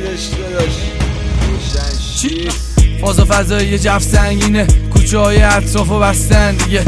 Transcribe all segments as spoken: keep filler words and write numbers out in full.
چی؟ فاز و فضایی جف سنگینه، کوچه های اطراف و بستن دیگه.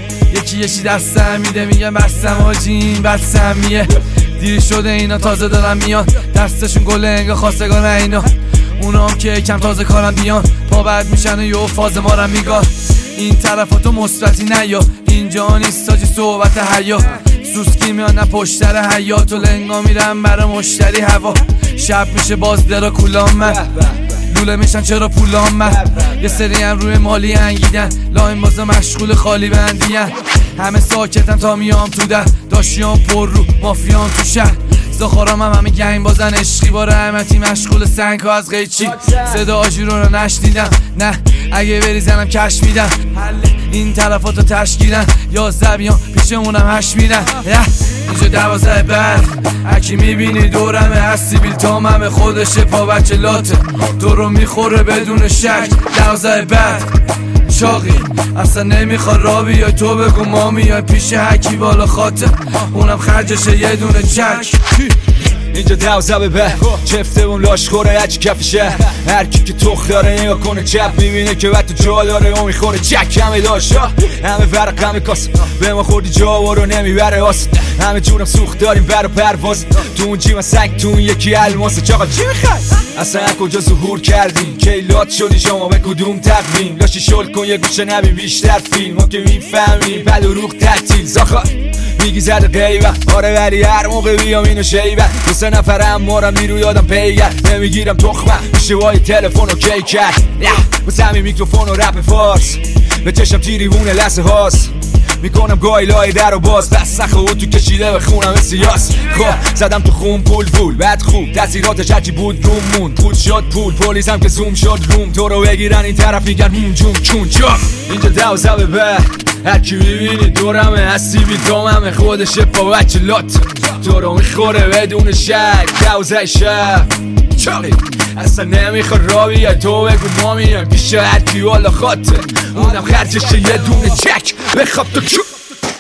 یکی یکی دستم میده میگم بستم آجی این بستم میه. دیر شده اینا تازه دارن میان، دستشون گله انگا خواستگان اینا. اونا هم که کم تازه کارم بیان، پا بعد میشن و یه فاز مارم میگار. این طرفاتو مثبتی نیا، اینجا نیست تاجی صحبت حیا. سوسکی میان نه پشتر حیات و لنگا میرم برای مشتری هوا. شب میشه باز درا کولام من لوله میشن چرا پولام من. یه سری هم روی مالی انگیدن، لاین بازا مشغول خالی بندیان. همه ساکتن تا میام تو در، داشیام پر رو مافیام تو شهر. زخارام هم همه گنگ بازن عشقی با رحمتی مشغول سنگ ها از قیچی. صدا آجیرون رو نشنیدم، نه اگه بری زنم کش میدم. این طرفاتو تشکیلن یا زبیان پیشمونم هش میرن. اینجا دوازه بعد اکی میبینی دورمه، هستی بیل تاممه خودشه پا بچه لاته. تو رو میخوره بدون شک دوازه بعد چاقی اصلا نمیخواد را بیای. تو بگو ما میای پیش حکی بالا خاطر، اونم خرجشه یه دونه چک. اینجا دوزه به به چفته اون لاش خوره هچی کفشه. هر کی که تخ داره نگاه کنه چپ میبینه که وقت تو جا داره اون میخوره چک. همه داشتا همه ورق همه کاس به ما خوردی جا و رو نمیبره آس. همه جونم سوخت داریم برا پرواز، تو اون جیمه سنگ تو اون یکی الماسه. چاقا چی میخوای؟ اصلا کجا ظهور کردیم کیلات شدی شما به کدوم تقویم؟ لاشی شل کن یه گوشه نبین بیشتر فیلم ما که میفهمیم بد و روخ تعطیل. زاخا میگی زده غیبه آره ولی هر موقع بیام اینو شیبه. دو سه نفرم مارم نیرو یادم پیگر نمیگیرم تخمه میشه وای تلفن و کی کرد. واسه همین میکروفون و رپ فارس به چشم تیریوونه لحظه هاست. میکنم گاهی لای در و باز دست نخو تو کشیده به خونم سیاس. خب زدم تو خون پول پول بعد خوب تاثیراتش هرچی بود روم مون. پول شد پول پلیس هم که زوم شد روم. تو رو بگیرن این طرف میگن مون جون چون چا. اینجا دوزه به به هرکی میبینی دورمه، هستی بی داممه خودشه پا بچه لات. تو رو میخوره بدون شک دوزه شب چاقی اصلا نمیخواد را بیای. تو بگو ما میایم پیش هرکی والا خاطر، اونم خرجشه یه دونه چک بخواب تو چو.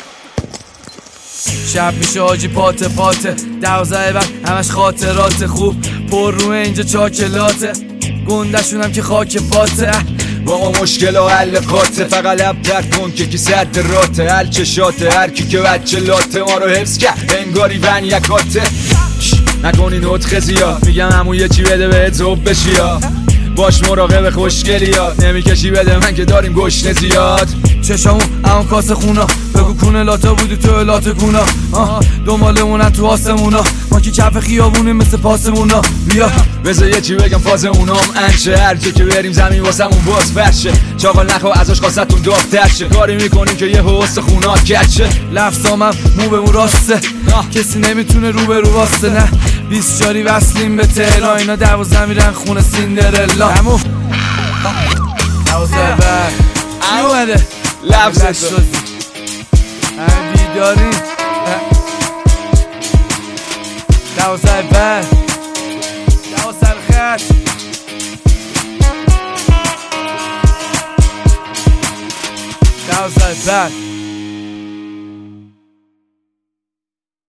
شب میشه آجی پاته پاته دوزه بعد همش خاطرات خوب پر روی اینجا چاکلاته. گندشونم که خاک باته با ما مشکل و حل قاطه. فقط لب درد کن که کی صد راته حل چشاته. هر کی که بچه لاته ما رو حفظ کرد انگاری ون یکاته. نکنی نطخ زیاد میگم همون یه چی بده بهت زوب بشی یا باش مراقب خوشگلی ها. نمیکشی بده من که داریم گشنه زیاد. چشامون اون کاسه خونا بگو کونه لاته بودی تو لاته کونا. دنبالمونن تو آسمونا ما که کف خیابونیم مثل پاسمونا. بیا بذار یه چی بگم فاز اونام انشه. هر جا که بریم زمین واسمون باز فرشه. چاقال نخوا ازش خواستتون داغ‌تر شه. کاری میکنیم که یه حوست خونات کچه. لفظامم مو به مو راسته کسی نمیتونه رو به رو واسته. نه بیست جاری وصلیم به تهران اینا دوازه میرن خونه سیندرلا. همو دوازه بر چی اومده؟ لفظ تو همه بیداریم دوازه بر دوازه خط دوازه بر